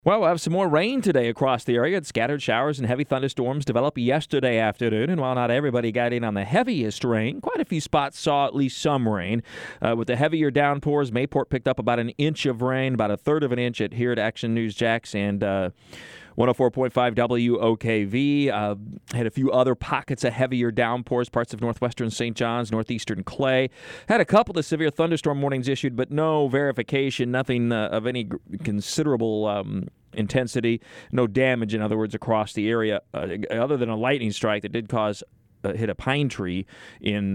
Well, we'll have some more rain today across the area. Scattered showers and heavy thunderstorms developed yesterday afternoon, and while not everybody got in on the heaviest rain, quite a few spots saw at least some rain. With the heavier downpours, Mayport picked up about an inch of rain, about a third of an inch here at Action News Jax, and 104.5 WOKV. Had a few other pockets of heavier downpours, parts of northwestern St. John's, northeastern Clay. Had a couple of severe thunderstorm warnings issued, but no verification, nothing of any considerable intensity, no damage, in other words, across the area, other than a lightning strike that did hit a pine tree in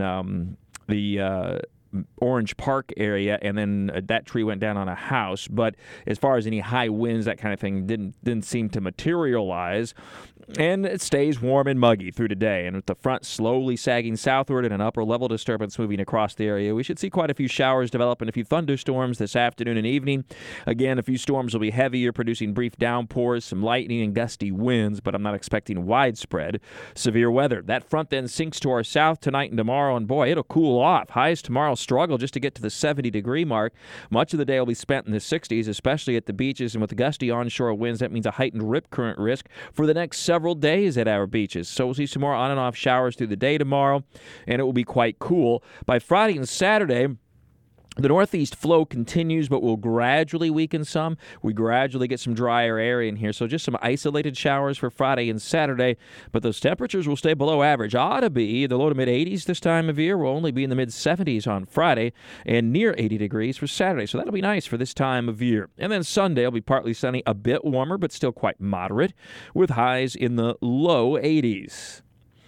the Orange Park area, and then that tree went down on a house. But as far as any high winds, that kind of thing didn't seem to materialize. And it stays warm and muggy through today. And with the front slowly sagging southward and an upper level disturbance moving across the area, we should see quite a few showers develop and a few thunderstorms this afternoon and evening. Again, a few storms will be heavier, producing brief downpours, some lightning and gusty winds, but I'm not expecting widespread severe weather. That front then sinks to our south tonight and tomorrow, and boy, it'll cool off. Highs tomorrow struggle just to get to the 70-degree mark. Much of the day will be spent in the 60s, especially at the beaches, and with the gusty onshore winds, that means a heightened rip current risk for the next several days at our beaches. So we'll see some more on and off showers through the day tomorrow, and it will be quite cool. By Friday and Saturday, the northeast flow continues, but will gradually weaken some. We gradually get some drier air in here, so just some isolated showers for Friday and Saturday, but those temperatures will stay below average. Ought to be the low to mid-80s this time of year. We'll only be in the mid-70s on Friday and near 80 degrees for Saturday, so that'll be nice for this time of year. And then Sunday will be partly sunny, a bit warmer, but still quite moderate, with highs in the low 80s.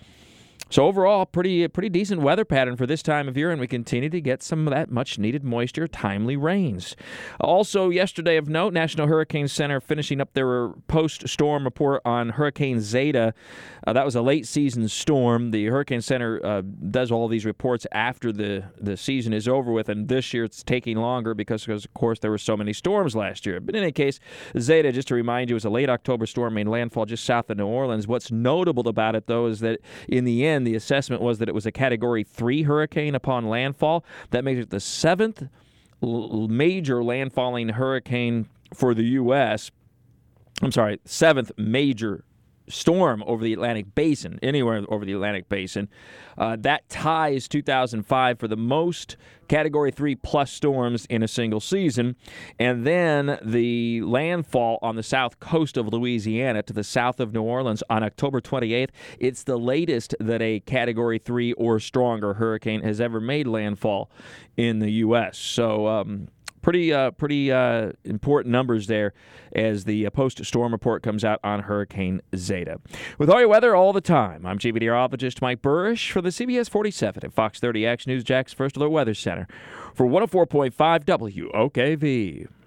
So overall, pretty decent weather pattern for this time of year, and we continue to get some of that much-needed moisture, timely rains. Also, yesterday of note, National Hurricane Center finishing up their post-storm report on Hurricane Zeta. That was a late-season storm. The Hurricane Center does all these reports after the season is over with, and this year it's taking longer because, of course, there were so many storms last year. But in any case, Zeta, just to remind you, was a late October storm made landfall just south of New Orleans. What's notable about it, though, is that in the end, the assessment was that it was a Category 3 hurricane upon landfall. That makes it the seventh major landfalling hurricane for the U.S. I'm sorry, seventh major storm over the Atlantic Basin, anywhere over the Atlantic Basin. That ties 2005 for the most Category 3 plus storms in a single season. And then the landfall on the south coast of Louisiana to the south of New Orleans on October 28th. It's the latest that a Category 3 or stronger hurricane has ever made landfall in the U.S. So, Pretty important numbers there as the post-storm report comes out on Hurricane Zeta. With all your weather all the time, I'm Chief Meteorologist Mike Burrish for the CBS 47 at Fox 30 Action News Jax First Alert Weather Center for 104.5 WOKV.